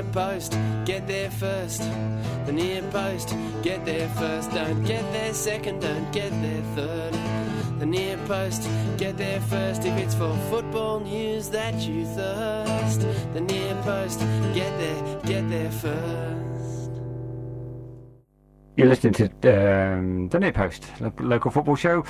post, get there first. The near post, get there first. Don't get there second, don't get there third. The near post, get there first. If it's for football news that you thirst. The near post, get there first. You're listening to the Near Post, local football show,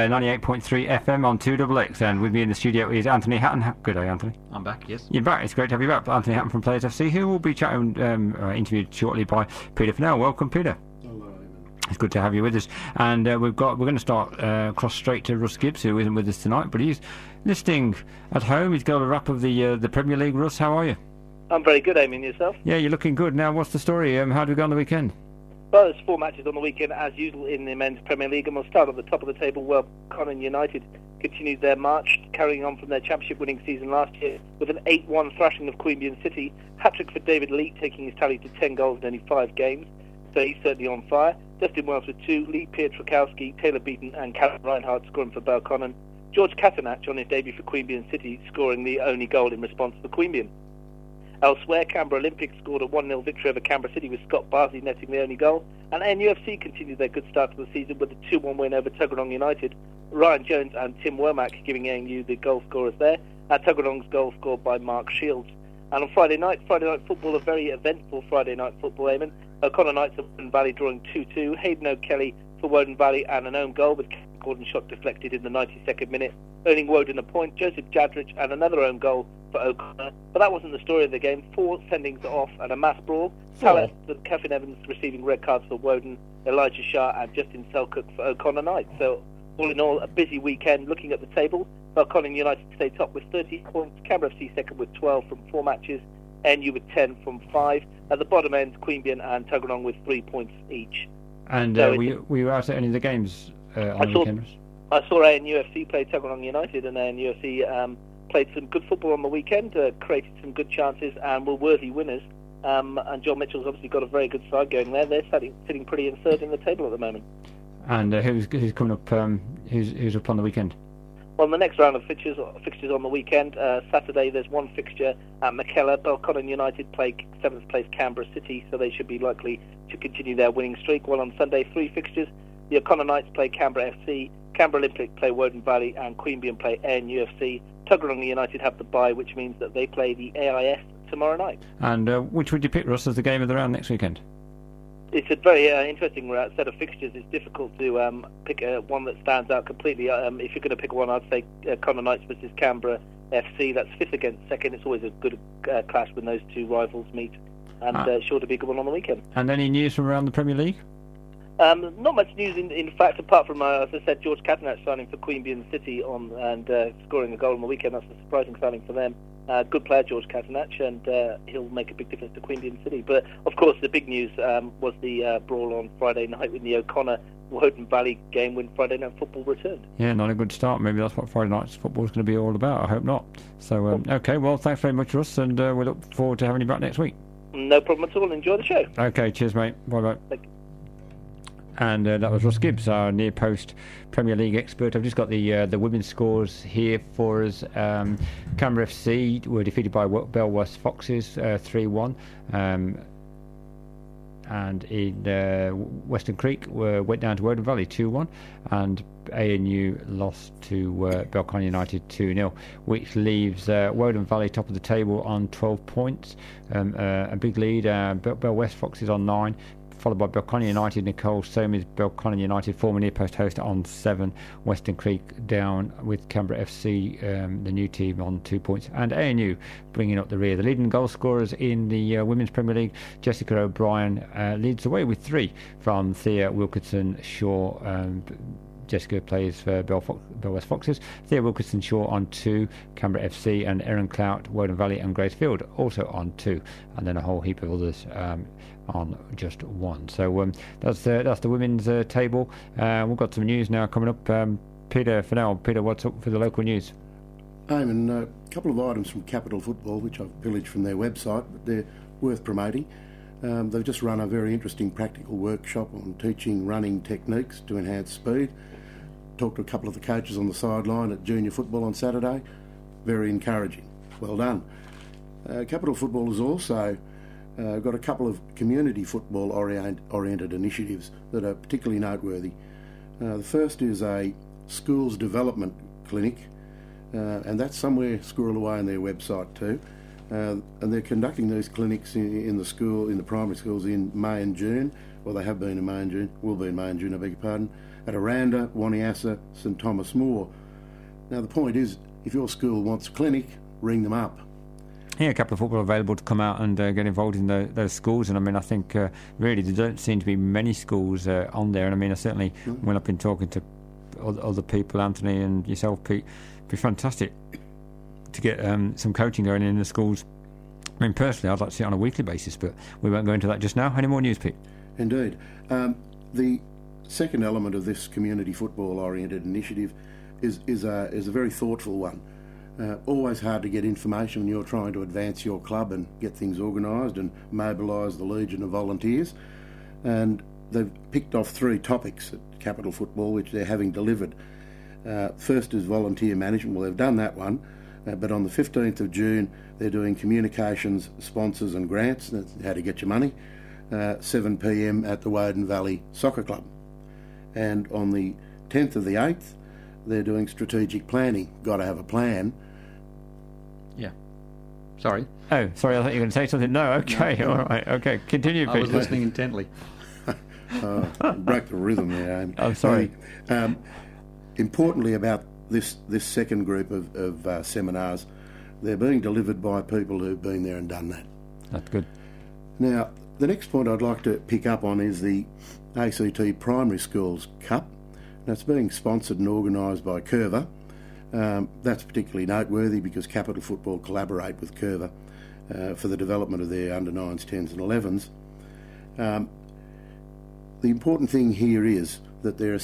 98.3 FM on 2XX, and with me in the studio is Anthony Hatton. Good day, Anthony. I'm back, yes. You're back. It's great to have you back. Anthony Hatton from Players FC, who will be chatting, interviewed shortly by Peter Fennell. Welcome, Peter. Hello, Eamon. It's good to have you with us. And we're going to start cross straight to Russ Gibbs, who isn't with us tonight, but he's listening at home. He's got a wrap of the Premier League. Russ, how are you? I'm very good, Eamon. Yourself? Yeah, you're looking good. Now, what's the story? How did we go on the weekend? Well, there's 4 matches on the weekend, as usual, in the Men's Premier League, and we'll start at the top of the table, where Welcome United continued their march, carrying on from their championship-winning season last year with an 8-1 thrashing of Queanbeyan City. Hat-trick for David Lee, taking his tally to 10 goals in only 5 games, so he's certainly on fire. Justin Wells with 2, Lee Pietrzakowski, Taylor Beaton and Callum Reinhardt scoring for Belconnen. George Catanach on his debut for Queanbeyan City, scoring the only goal in response for Queanbeyan. Elsewhere, Canberra Olympic scored a 1-0 victory over Canberra City with Scott Barsley netting the only goal. And NUFC continued their good start to the season with a 2-1 win over Tuggeranong United. Ryan Jones and Tim Womack giving ANU the goal scorers there. Tuggeranong's goal scored by Mark Shields. And on Friday night football, a very eventful Friday night football, Eamon. O'Connor Knights of Woden Valley drawing 2-2. Hayden O'Kelly for Woden Valley and an own goal with Gordon shot deflected in the 92nd minute, earning Woden a point. Joseph Jadrich and another own goal for O'Connor. But that wasn't the story of the game. 4 sendings off and a mass brawl. Tallaght and Kevin Evans receiving red cards for Woden, Elijah Shah and Justin Selcook for O'Connor Knights. So all in all, a busy weekend. Looking at the table, Belconnen United stay top with 30 points, Canberra FC second with 12 from 4 matches, NU with 10 from 5. At the bottom end, Queanbeyan and Tuggeranong with 3 points each. And so were you out at any of the games on the weekend? I saw ANUFC play Tuggeranong United, and ANUFC played some good football on the weekend, created some good chances and were worthy winners. And John Mitchell's obviously got a very good side going there. They're sitting pretty in third in the table at the moment. And who's coming up? Who's up on the weekend? Well, the next round of fixtures on the weekend. Saturday, there's one fixture at Mackellar. Belconnen United play 7th place Canberra City, so they should be likely to continue their winning streak. While on Sunday, 3 fixtures. The O'Connor Knights play Canberra FC, Canberra Olympic play Woden Valley, and Queanbeyan play ANUFC. Tuggeranong United have the bye, which means that they play the AIS tomorrow night. And which would you pick, Russ, as the game of the round next weekend? It's a very interesting set of fixtures. It's difficult to pick one that stands out completely. If you're going to pick one, I'd say Connor Knights versus Canberra FC. That's 5th against 2nd. It's always a good clash when those two rivals meet, and sure to be a good one on the weekend. And any news from around the Premier League? Not much news, in fact, apart from, as I said, George Catanach signing for Queanbeyan City and scoring a goal on the weekend. That's a surprising signing for them. Good player, George Catanach, and he'll make a big difference to Queanbeyan City. But, of course, the big news was the brawl on Friday night with the O'Connor Woden Valley game when Friday night football returned. Yeah, not a good start. Maybe that's what Friday night football is going to be all about. I hope not. So, okay, well, thanks very much, Russ, and we look forward to having you back next week. No problem at all. Enjoy the show. Okay, cheers, mate. Bye-bye. Thank you. And that was Russ Gibbs, our near post Premier League expert. I've just got the women's scores here for us. Canberra FC were defeated by Belwest Foxes 3-1. And in Western Creek went down to Woden Valley 2-1, and ANU lost to Belconnen United 2-0, which leaves Woden Valley top of the table on 12 points, a big lead. Belwest Foxes on 9, followed by Belconnen United. Nicole Soames, Belconnen United, former near post host, on 7. Western Creek down with Canberra FC, the new team, on 2 points, and ANU bringing up the rear. The leading goal scorers in the Women's Premier League, Jessica O'Brien leads away with 3 from Thea Wilkinson Shaw. Jessica plays for Belwest Foxes. Thea Wilkinson Shaw on 2, Canberra FC, and Erin Clout, Woden Valley, and Grace Field also on 2, and then a whole heap of others on just 1. So that's the women's table. We've got some news now coming up. Peter Fennell. Peter, what's up for the local news? Eamon, a couple of items from Capital Football, which I've pillaged from their website, but they're worth promoting. They've just run a very interesting practical workshop on teaching running techniques to enhance speed. Talked to a couple of the coaches on the sideline at junior football on Saturday. Very encouraging. Well done. Capital Football has also got a couple of community football oriented initiatives that are particularly noteworthy. The first is a schools development clinic, and that's somewhere squirreled away on their website too. And they're conducting these clinics in the primary schools in May and June. Well, they have been in May and June, will be in May and June, I beg your pardon, at Aranda, Waniassa, St Thomas More. Now, the point is, if your school wants a clinic, ring them up. Yeah, a couple of football available to come out and get involved in those schools. And I mean, I think really there don't seem to be many schools on there. And I mean, I certainly, when I've been talking to other people, Anthony and yourself, Pete, it'd be fantastic to get some coaching going in the schools. I mean, personally, I'd like to see it on a weekly basis, but we won't go into that just now. Any more news, Pete? Indeed. The second element of this community football-oriented initiative is a very thoughtful one. Always hard to get information when you're trying to advance your club and get things organised and mobilise the legion of volunteers. And they've picked off 3 topics at Capital Football, which they're having delivered. First is volunteer management. Well, they've done that one. But on the 15th of June, they're doing communications, sponsors and grants. That's how to get your money. 7 p.m. at the Woden Valley Soccer Club. And on the 10th of the 8th, they're doing strategic planning. Got to have a plan. Yeah. Sorry. Oh, sorry, I thought you were going to say something. No, okay, all right, okay. Continue, Pete. I was listening intently. Broke the rhythm there, Amy. I'm sorry. Importantly about this second group of seminars, they're being delivered by people who've been there and done that. That's good. Now, the next point I'd like to pick up on is the ACT Primary Schools Cup. Now, it's being sponsored and organised by Curva. That's particularly noteworthy because Capital Football collaborate with Curva for the development of their under-9s, 10s and 11s. The important thing here is that there are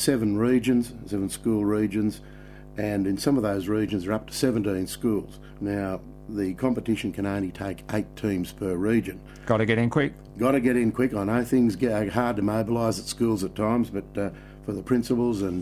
7 school regions, and in some of those regions there are up to 17 schools. Now, the competition can only take 8 teams per region. Got to get in quick. Got to get in quick. I know things get hard to mobilise at schools at times, but for the principals and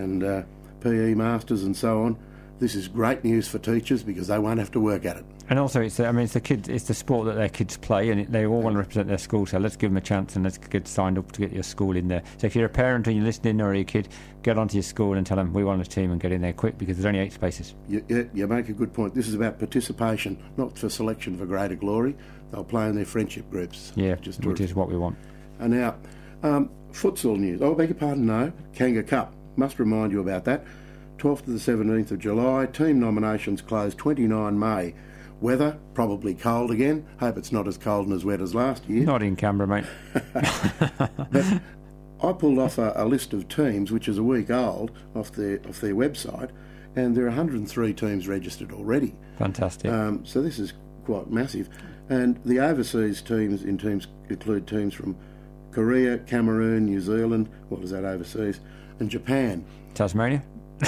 PE masters and so on, this is great news for teachers because they won't have to work at it. And also, it's the kids. It's the sport that their kids play, and they all want to represent their school. So let's give them a chance and let's get signed up to get your school in there. So if you're a parent and you're listening, or your kid, get onto your school and tell them we want a team and get in there quick because there's only 8 spaces. You make a good point. This is about participation, not for selection for greater glory. They'll play in their friendship groups. Yeah, which is what we want. And now, futsal news. Oh, beg your pardon, no. Kanga Cup. Must remind you about that. 12th to the 17th of July. Team nominations close 29 May. Weather, probably cold again. Hope it's not as cold and as wet as last year. Not in Canberra, mate. But I pulled off a list of teams, which is a week old, off their website, and there are 103 teams registered already. Fantastic. So this is quite massive. And the overseas teams include teams from Korea, Cameroon, New Zealand, what is that overseas, and Japan. Tasmania?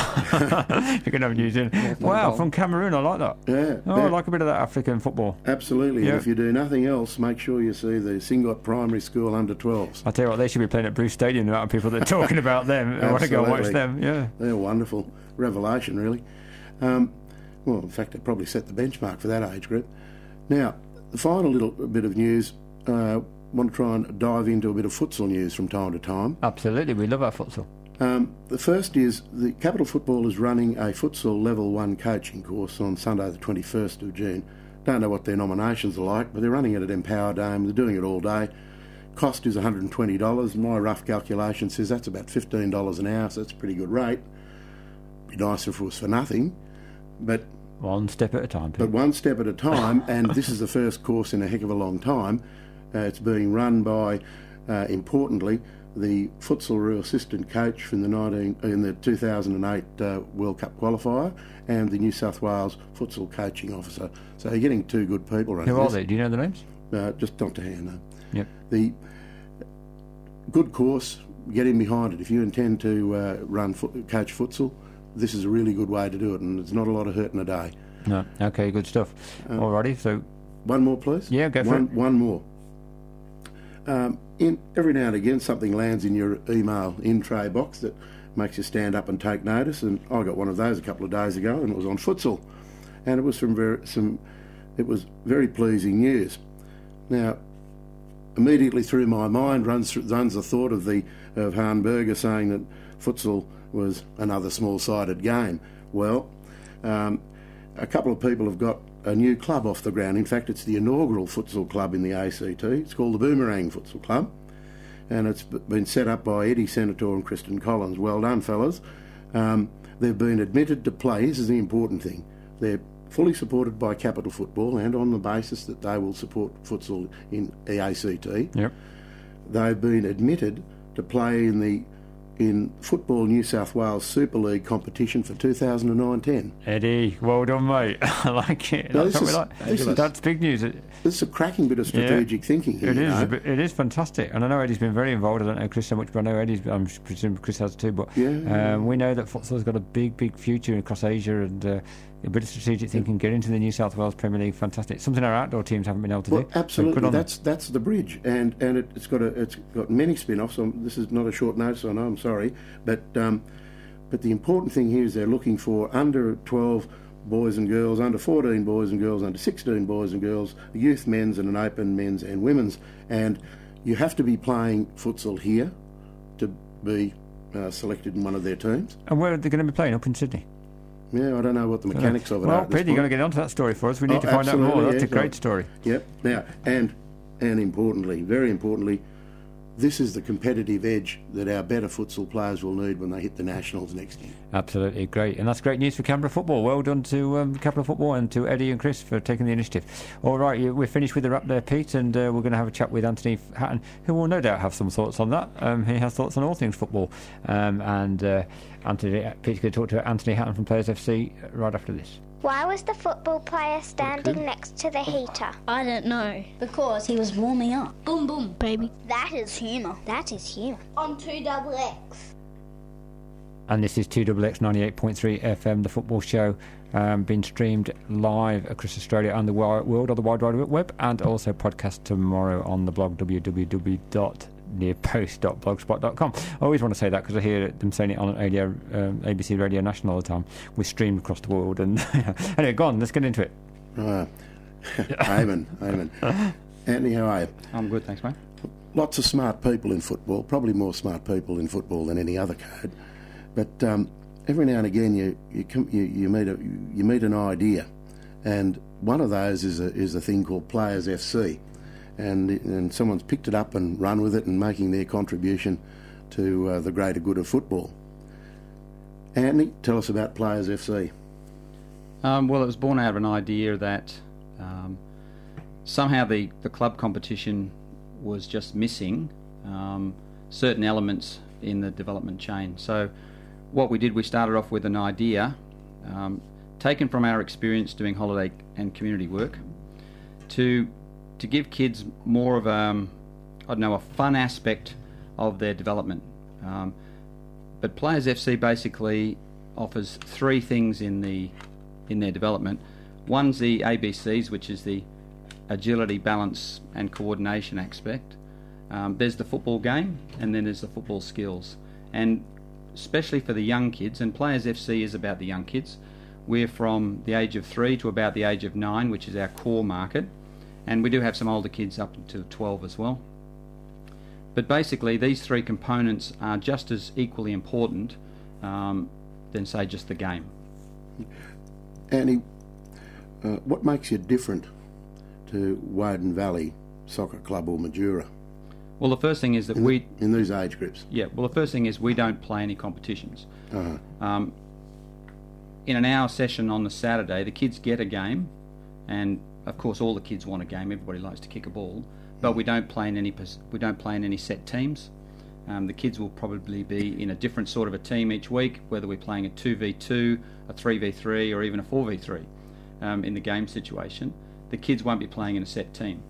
You can have New Zealand. Wow, from Cameroon, I like that. Yeah. I like a bit of that African football. Absolutely. Yeah. And if you do nothing else, make sure you see the Singot Primary School under-12s. I tell you what, they should be playing at Bruce Stadium. The amount of people that are talking about them. I want to go and watch them. Yeah, they're wonderful. Revelation, really. Well, in fact, they probably set the benchmark for that age group. Now, the final little bit of news. Want to try and dive into a bit of futsal news from time to time. Absolutely, we love our futsal. The first is the Capital Football is running a futsal Level 1 coaching course on Sunday the 21st of June. Don't know what their nominations are like, but they're running it at Empower Dome. They're doing it all day. Cost is $120. My rough calculation says that's about $15 an hour, so that's a pretty good rate. Be nicer if it was for nothing, but... One step at a time, Pete. But one step at a time, and this is the first course in a heck of a long time. It's being run by, importantly, the futsal assistant coach from the 2008 World Cup qualifier and the New South Wales futsal coaching officer. So you're getting 2 good people running. Who are they? Do you know the names? Just not to hand, no. Yep. The good course, get in behind it. If you intend to coach futsal, this is a really good way to do it, and there's not a lot of hurt in a day. No. Okay, good stuff. Alrighty, so... One more, please? Yeah, go for it. One more. Every now and again something lands in your email in-tray box that makes you stand up and take notice, and I got one of those a couple of days ago, and it was on futsal, and it was from very pleasing news. Now, immediately through my mind runs the thought of Han Berger saying that futsal was another small-sided game. Well, a couple of people have got a new club off the ground. In fact, it's the inaugural futsal club in the ACT. It's called the Boomerang Futsal Club, and it's been set up by Eddie Senator and Kristen Collins. Well done, fellas. They've been admitted to play. This is the important thing. They're fully supported by Capital Football, and on the basis that they will support futsal in the ACT. Yep. They've been admitted to play in Football New South Wales Super League competition for 2009-10. Eddie, well done, mate. I like it. No, That's what we like. That's big news. This is a cracking bit of strategic thinking here. It is fantastic. And I know Eddie's been very involved. I don't know Chris so much, but I know I'm presuming Chris has too. But we know that futsal's got a big future across Asia, and a bit of strategic thinking, get into the New South Wales Premier League, fantastic. Something our outdoor teams haven't been able to do. Absolutely, so that's the bridge, and it's got many spin-offs. This is not a short notice, I know. I'm sorry, but the important thing here is they're looking for under 12 boys and girls, under 14 boys and girls, under 16 boys and girls, a youth men's and an open men's and women's, and you have to be playing futsal here to be selected in one of their teams. And where are they going to be playing? Up in Sydney? Yeah, I don't know what the mechanics of it are. Well, Peter, you're going to get onto that story for us. We need to find out more. That's a great story. Yep. Now, and importantly, very importantly, this is the competitive edge that our better futsal players will need when they hit the Nationals next year. Absolutely, great. And that's great news for Canberra football. Well done to Capital Football and to Eddie and Chris for taking the initiative. All right, we're finished with the wrap there, Pete, and we're going to have a chat with Anthony Hatton, who will no doubt have some thoughts on that. He has thoughts on all things football. Pete's going to talk to Anthony Hatton from Players FC right after this. Why was the football player standing next to the heater? I don't know. Because he was warming up. Boom, boom, baby. That is humour. That is humour. On 2XX. And this is 2XX 98.3 FM, the football show, being streamed live across Australia and the world on the Wide Web, and also podcast tomorrow on the blog www.nearpost.blogspot.com. I always want to say that because I hear them saying it on ABC Radio National all the time. We're streamed across the world. And anyway, go on, let's get into it. Amen. Anthony, how are you? I'm good, thanks, mate. Lots of smart people in football, probably more smart people in football than any other code. But every now and again you meet an idea, and one of those is a thing called Players FC. And someone's picked it up and run with it and making their contribution to the greater good of football. Anthony, tell us about Players FC. Well, it was born out of an idea that somehow the club competition was just missing certain elements in the development chain. So what we did, we started off with an idea taken from our experience doing holiday and community work to give kids more of a fun aspect of their development. But Players FC basically offers three things in their development. One's the ABCs, which is the agility, balance and coordination aspect. There's the football game, and then there's the football skills. And especially for the young kids, and Players FC is about the young kids. We're from the age of 3 to about the age of 9, which is our core market. And we do have some older kids up to 12 as well. But basically, these three components are just as equally important than, say, just the game. Annie, what makes you different to Woden Valley Soccer Club or Majura? Well, the first thing is that in these age groups. Yeah. Well, the first thing is we don't play any competitions. Uh-huh. In an hour session on the Saturday, the kids get a game, and of course, all the kids want a game. Everybody likes to kick a ball, but we don't play in any set teams. The kids will probably be in a different sort of a team each week, whether we're playing a 2v2, a 3v3, or even a 4v3 in the game situation. The kids won't be playing in a set team.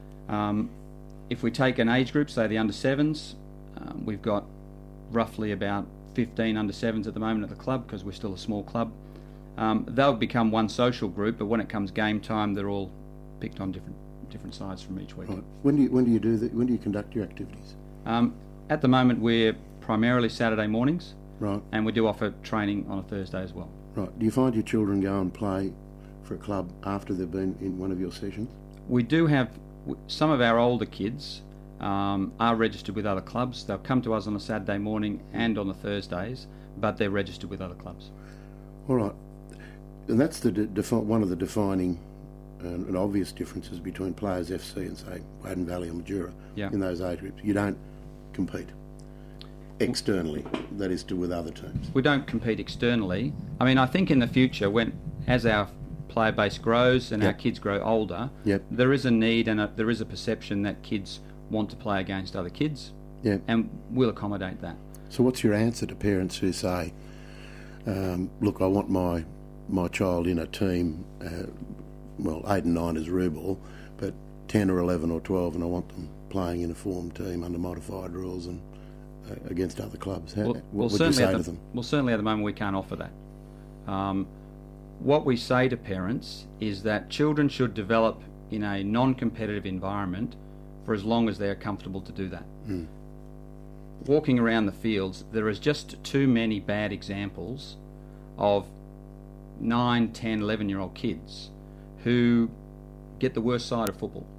If we take an age group, say the under-7s, we've got roughly about 15 under-7s at the moment at the club because we're still a small club. They'll become one social group, but when it comes game time, they're all picked on different sides from each week. Right. When do you do that? When do you conduct your activities? At the moment, we're primarily Saturday mornings, right, and we do offer training on a Thursday as well. Right. Do you find your children go and play for a club after they've been in one of your sessions? We do have some of our older kids are registered with other clubs. They'll come to us on a Saturday morning and on the Thursdays, but they're registered with other clubs. All right. And that's one of the defining and obvious differences between Players FC and, say, Woden Valley or Majura in those age groups. You don't compete externally, that is, with other teams. We don't compete externally. I mean, I think in the future, as our player base grows and our kids grow older, there is a need and there is a perception that kids want to play against other kids, and we'll accommodate that. So what's your answer to parents who say, look, I want my child in a team, 8 and 9 is Rubal, but 10 or 11 or 12, and I want them playing in a formed team under modified rules and against other clubs? What would you say to them? Well, certainly at the moment we can't offer that. What we say to parents is that children should develop in a non-competitive environment for as long as they're comfortable to do that. Walking around the fields, there is just too many bad examples of 9, 10, 11-year-old kids who get the worst side of football.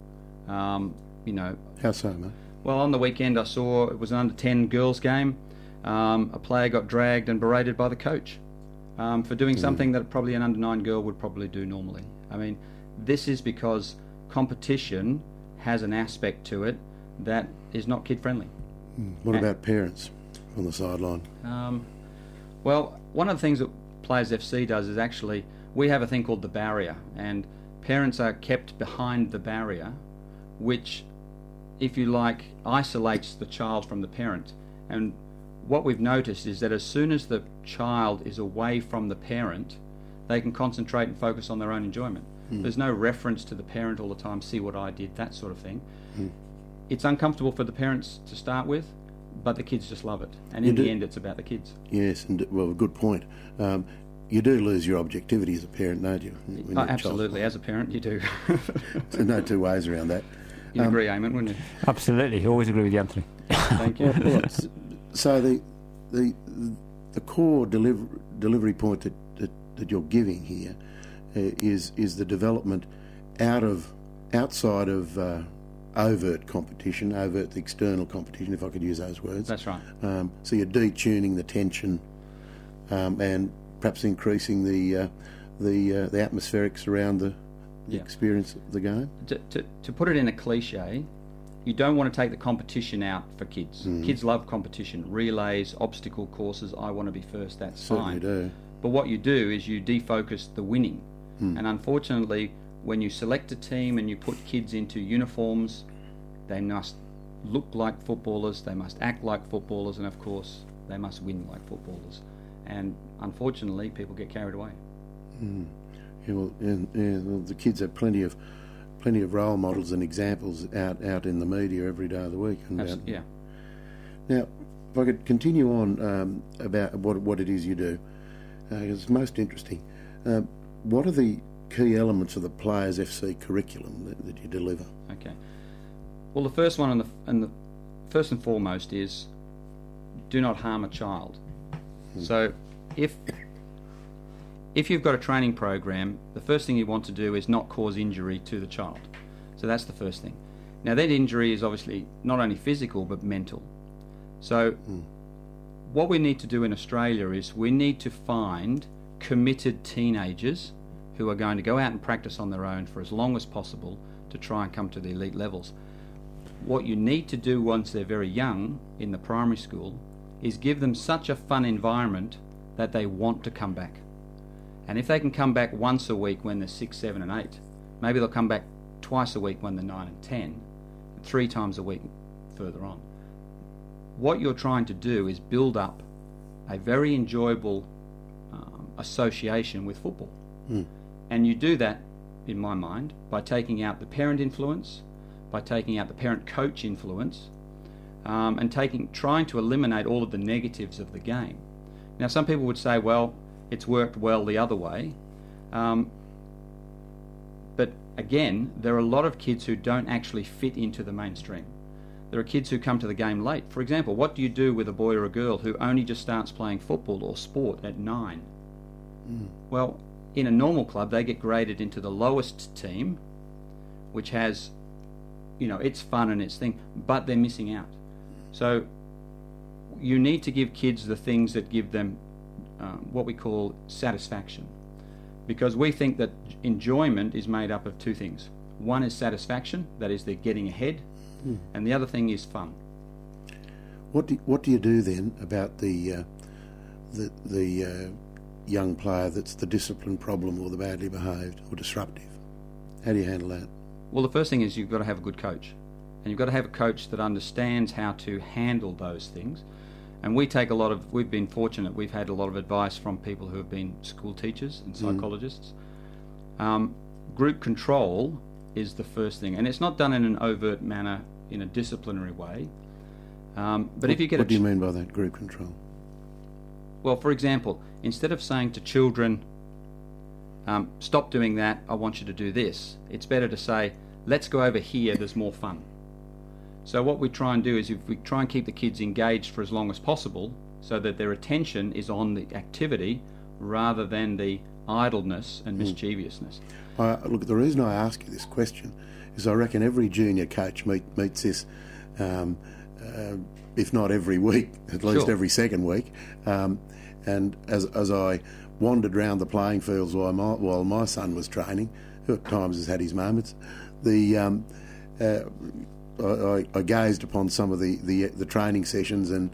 How so, mate? Well, on the weekend I saw it was an under-10 girls game. A player got dragged and berated by the coach for doing something that probably an under-9 girl would probably do normally. I mean, this is because competition has an aspect to it that is not kid-friendly. What about parents on the sideline? Well, one of the things that Players FC does is actually, we have a thing called the barrier, and parents are kept behind the barrier, which, if you like, isolates the child from the parent. And what we've noticed is that as soon as the child is away from the parent, they can concentrate and focus on their own enjoyment. There's no reference to the parent all the time, see what I did, that sort of thing. It's uncomfortable for the parents to start with, but the kids just love it. And in the end, it's about the kids. Yes, and well, good point. You do lose your objectivity as a parent, don't you? Absolutely, as a parent, you do. There's no two ways around that. You'd agree, Eamon, wouldn't you? Absolutely, always agree with you, Anthony. Thank you. So the core delivery point that you're giving here is the development outside of overt competition, overt external competition, if I could use those words. That's right. So you're detuning the tension and perhaps increasing the atmospherics around the experience of the game. To put it in a cliche, you don't want to take the competition out for kids. Kids love competition, relays, obstacle courses. I want to be first. That's Certainly fine. Do. But what you do is you defocus the winning. And unfortunately, when you select a team and you put kids into uniforms, they must look like footballers, they must act like footballers, and of course, they must win like footballers. And unfortunately, people get carried away. Yeah, well, the kids have plenty of role models and examples out in the media every day of the week. And Yeah. Now, if I could continue on about what it is you do, it's most interesting. What are the key elements of the Players FC curriculum that you deliver? Okay. Well, the first one and the first and foremost is do not harm a child. So if you've got a training program, the first thing you want to do is not cause injury to the child. So that's the first thing. Now, that injury is obviously not only physical but mental. So what we need to do in Australia is we need to find committed teenagers who are going to go out and practice on their own for as long as possible to try and come to the elite levels. What you need to do once they're very young in the primary school is give them such a fun environment that they want to come back. And if they can come back once a week when they're 6, 7 and 8, maybe they'll come back twice a week when they're 9 and 10, 3 times a week further on. What you're trying to do is build up a very enjoyable association with football. And you do that, in my mind, by taking out the parent influence, by taking out the parent-coach influence, and trying to eliminate all of the negatives of the game. Now, some people would say, well, it's worked well the other way. But again, there are a lot of kids who don't actually fit into the mainstream. There are kids who come to the game late. For example, what do you do with a boy or a girl who only just starts playing football or sport at 9? Well, in a normal club, they get graded into the lowest team, which has, it's fun and it's thing, but they're missing out. So you need to give kids the things that give them what we call satisfaction, because we think that enjoyment is made up of two things. One is satisfaction, that is they're getting ahead, and the other thing is fun. What do you do then about the young player that's the discipline problem or the badly behaved or disruptive? How do you handle that? Well, the first thing is you've got to have a good coach, and you've got to have a coach that understands how to handle those things. And we've been fortunate, we've had a lot of advice from people who have been school teachers and psychologists. Group control is the first thing, and it's not done in an overt manner in a disciplinary way. But if you get what do you mean by that, group control? Well, for example, instead of saying to children, stop doing that, I want you to do this, it's better to say, let's go over here, there's more fun. So what we try and do is if we try and keep the kids engaged for as long as possible so that their attention is on the activity rather than the idleness and mischievousness. Look, the reason I ask you this question is I reckon every junior coach meets this, if not every week, at least every second week. And as I wandered round the playing fields while my son was training, who at times has had his moments, I gazed upon some of the training sessions and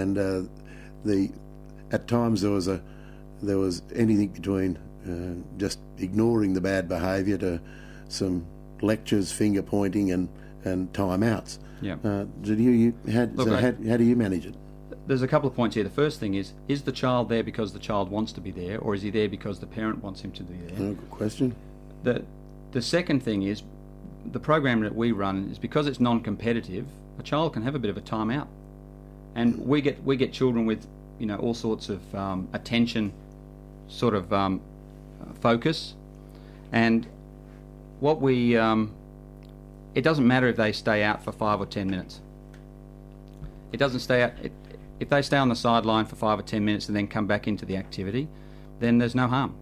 at times there was anything between just ignoring the bad behaviour to some lectures, finger pointing and time-outs. Yeah. How do you manage it? There's a couple of points here. The first thing is the child there because the child wants to be there, or is he there because the parent wants him to be there? Good question. The second thing is the program that we run is because it's non-competitive, a child can have a bit of a time-out. And we get children with all sorts of attention sort of focus, and what we it doesn't matter if they stay out for 5 or 10 minutes. It doesn't stay out. If they stay on the sideline for 5 or 10 minutes and then come back into the activity, then there's no harm.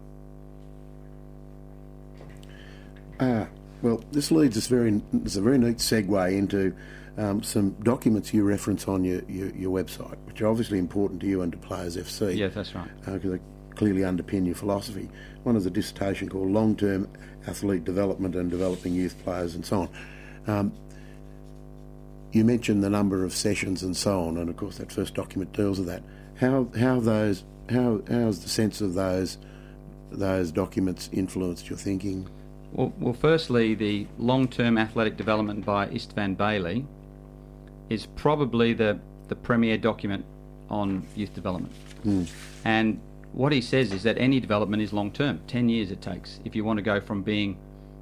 Well, this leads us it's a very neat segue into some documents you reference on your website, which are obviously important to you and to Players FC. Yes, that's right. Because they clearly underpin your philosophy. One is a dissertation called Long-Term Athlete Development and Developing Youth Players and so on. You mentioned the number of sessions and so on, and of course that first document deals with that. How's the sense of those documents influenced your thinking? Well, firstly, the long-term athletic development by Istvan Bailey is probably the premier document on youth development. And what he says is that any development is long-term. 10 years it takes if you want to go from being,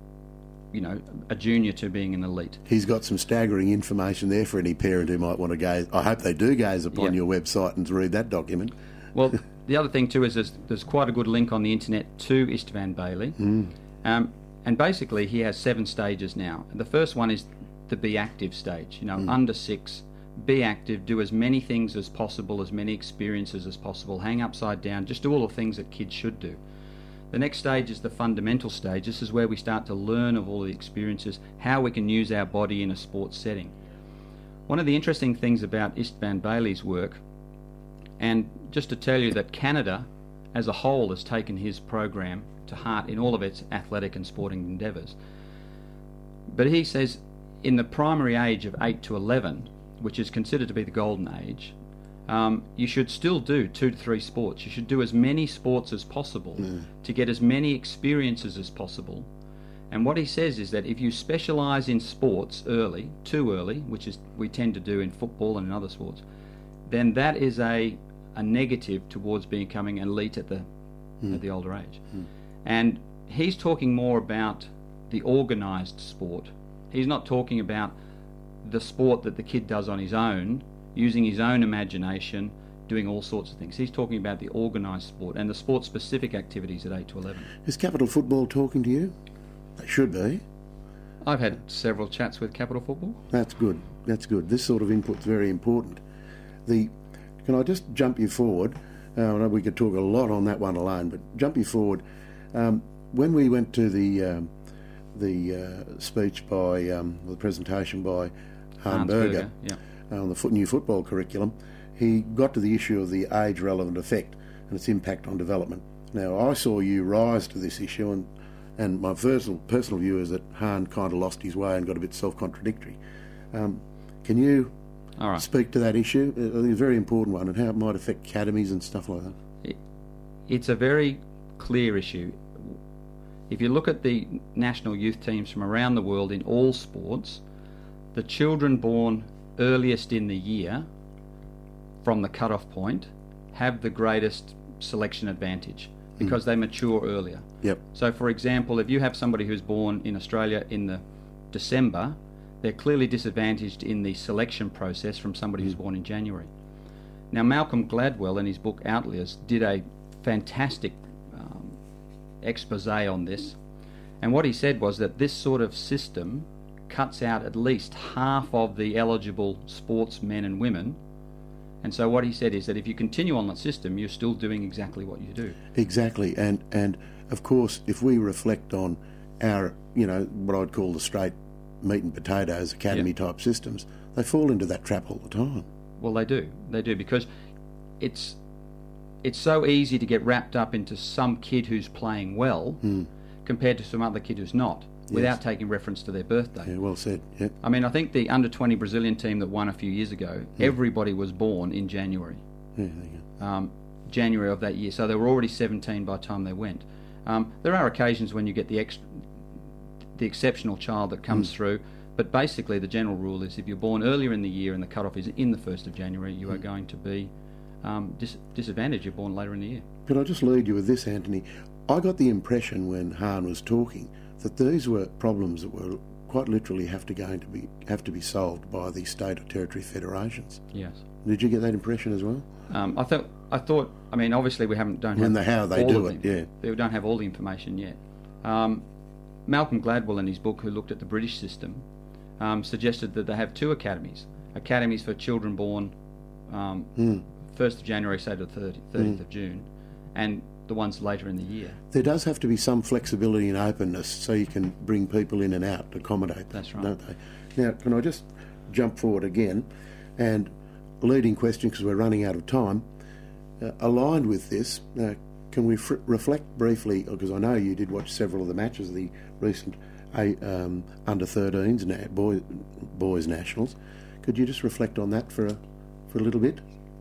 a junior to being an elite. He's got some staggering information there for any parent who might want to gaze. I hope they do gaze upon your website and read that document. Well, the other thing too is there's quite a good link on the internet to Istvan Bailey. And basically he has 7 stages now. The first one is the be active stage. Under 6, be active, do as many things as possible, as many experiences as possible, hang upside down, just do all the things that kids should do. The next stage is the fundamental stage. This is where we start to learn of all the experiences, how we can use our body in a sports setting. One of the interesting things about Istvan Bailey's work, and just to tell you that Canada as a whole has taken his program to heart in all of its athletic and sporting endeavours. But he says in the primary age of 8 to 11, which is considered to be the golden age, you should still do 2 to 3 sports. You should do as many sports as possible to get as many experiences as possible. And what he says is that if you specialise in sports too early, which is we tend to do in football and in other sports, then that is a negative towards becoming elite at the older age. And he's talking more about the organised sport. He's not talking about the sport that the kid does on his own, using his own imagination, doing all sorts of things. He's talking about the organised sport and the sport-specific activities at 8 to 11. Is Capital Football talking to you? They should be. I've had several chats with Capital Football. That's good. This sort of input's very important. Can I just jump you forward? I know we could talk a lot on that one alone, but jump you forward. When we went to the speech by the presentation by Hans Berger on the new football curriculum, he got to the issue of the age-relevant effect and its impact on development. Now, I saw you rise to this issue, and my personal view is that Hahn kind of lost his way and got a bit self-contradictory. Can you speak to that issue? I think it's a very important one, and how it might affect academies and stuff like that. It's a very clear issue. If you look at the national youth teams from around the world in all sports, the children born earliest in the year from the cut-off point have the greatest selection advantage because they mature earlier. Yep. So, for example, if you have somebody who's born in Australia in the December, they're clearly disadvantaged in the selection process from somebody who's born in January. Now, Malcolm Gladwell, in his book Outliers, did a fantastic expose on this, and what he said was that this sort of system cuts out at least half of the eligible sportsmen and women. And so what he said is that if you continue on that system, you're still doing exactly what you do. Exactly, and of course, if we reflect on our, what I'd call the straight meat and potatoes academy type systems, they fall into that trap all the time. Well, they do, because it's so easy to get wrapped up into some kid who's playing well compared to some other kid who's not, without taking reference to their birthday. Yeah, well said. Yeah. I mean, I think the under-20 Brazilian team that won a few years ago, everybody was born in January. Yeah, there you go. January of that year, so they were already 17 by the time they went. There are occasions when you get the exceptional child that comes through, but basically the general rule is if you're born earlier in the year and the cut-off is in the 1st of January, you are going to be disadvantaged. You're born later in the year. Could I just lead you with this, Anthony? I got the impression when Hahn was talking that these were problems that were quite literally have to be solved by the state or territory federations. Yes. Did you get that impression as well? I thought. I mean, obviously we don't have how they do it. Yeah. We don't have all the information yet. Malcolm Gladwell, in his book, who looked at the British system, suggested that they have two academies for children born 1st of January, say to the 30th of June, and the ones later in the year. There does have to be some flexibility and openness so you can bring people in and out to accommodate. That's right. Don't they? Now, can I just jump forward again? And leading question, because we're running out of time, aligned with this, can we reflect briefly, because I know you did watch several of the matches of the recent under-13s and boys nationals. Could you just reflect on that for a little bit?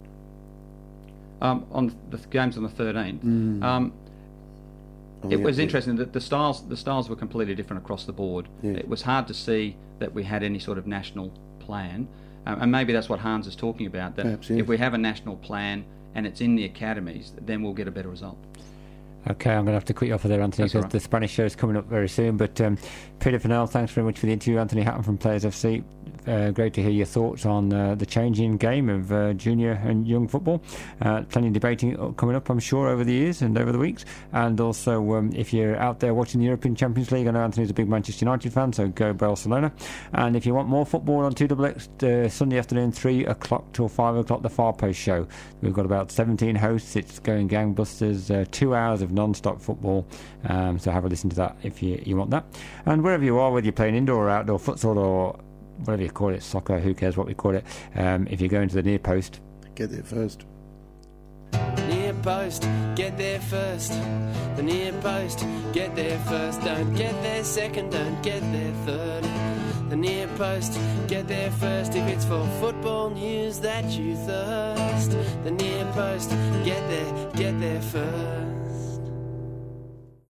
On the games on the 13th, it was interesting that the styles were completely different across the board. Yeah. It was hard to see that we had any sort of national plan, and maybe that's what Hans is talking about, that perhaps, if we have a national plan and it's in the academies, then we'll get a better result. Okay, I'm going to have to cut you off there, Anthony, because the Spanish show is coming up very soon. But Peter Fennell, thanks very much for the interview. Anthony Hatton from Players FC. Great to hear your thoughts on the changing game of junior and young football. Plenty of debating coming up, I'm sure, over the years and over the weeks. And also, if you're out there watching the European Champions League, I know Anthony's a big Manchester United fan, so go Barcelona. And if you want more football on 2XX, Sunday afternoon, 3 o'clock till 5 o'clock, the Far Post show. We've got about 17 hosts. It's going gangbusters, 2 hours of non-stop football, so have a listen to that if you want that. And wherever you are, whether you're playing indoor or outdoor futsal or whatever you call it, soccer, who cares what we call it, if you're going to the near post, get there first. Near post, get there first. The near post, get there first. Don't get there second, don't get there third. The near post, get there first. If it's for football news that you thirst. The near post, get there first.